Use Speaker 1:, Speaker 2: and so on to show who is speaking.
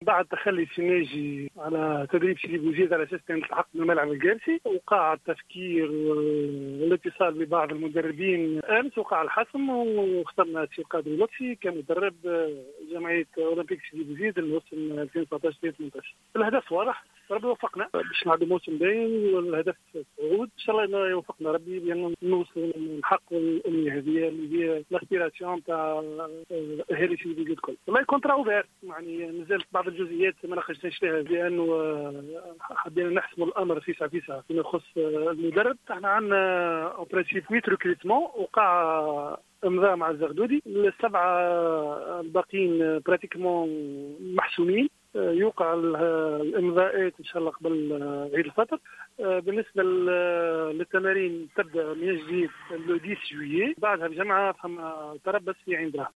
Speaker 1: بعد تخلي السناجي على تدريب سيدي بوزيد على اساس تلحق بالملعب الجالسي، وقع التفكير والاتصال ببعض المدربين امس، وقع الحسم واخترنا السي القادري لطفي كمدرب جمعيه اولمبيك سيدي بوزيد الموسم 2019 2018. الهدف واضح، ربي وفقنا باش نعدوا موسم باين، والهدف صعود ان شاء الله يوفقنا ربي بان نوصل نحققوا الامنيه هذه اللي هي الاسبيراسيون تاع اهالي سيدي بوزيد الكل. والله كونترا اوفير، يعني مازالت بعض الجزئيات ما ناقشناش فيها لانه حبينا نحسموا الامر فيسع فيما يخص المدرب. احنا عندنا اون برانسيب 8 ريكروتمون، وقع امضاء مع الزغدودي، السبعه الباقيين براتيكمون محسومين، يوقع الامضاءات ان شاء الله قبل عيد الفطر. بالنسبه للتمارين تبدا من جديد لو 10 جويي، بعدها بجمعه فما تربص في عين دراهم.